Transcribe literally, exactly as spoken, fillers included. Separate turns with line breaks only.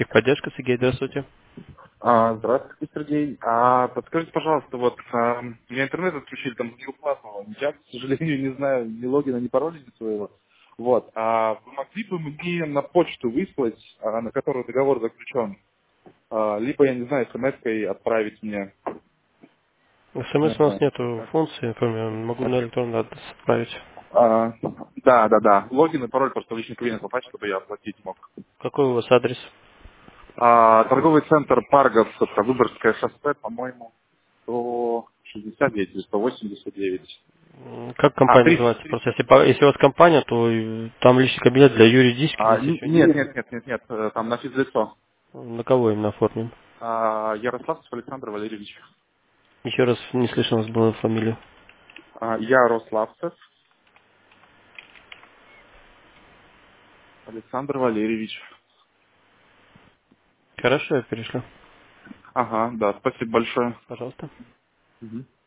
Техподдержка, Сергей, здравствуйте.
А, здравствуйте, Сергей. А, подскажите, пожалуйста, вот а, у меня интернет отключили, там не укладывал. Я, к сожалению, не знаю ни логина, ни пароля ни своего. Вот. А вы могли бы мне на почту выслать, а, на которую договор заключен? А, либо, я не знаю, смс-кой отправить мне.
СМС у нас
Это,
нету
как?
функции, например, могу на электронный адрес отправить.
А, да, да, да. Логин и пароль просто в личный кабинет попасть, чтобы я оплатить мог.
Какой у вас адрес?
А, торговый центр Паргов, это Выборгское шоссе, по-моему, сто шестьдесят девять или сто восемьдесят девять.
М, Как
А,
компания
триста.
называется? Просто если, по- если у вас компания, то э, там личный кабинет для юридических
А,
лиц
н-
еще нет.
нет, нет, нет, нет, нет, э, там на физлицо.
На кого именно оформлен?
А, Ярославцев Александр Валерьевич.
Еще раз не слышно у вас была фамилия.
А, Ярославцев Александр Валерьевич.
Хорошо, я перешлю.
Ага, да, спасибо большое.
Пожалуйста.
Мгм.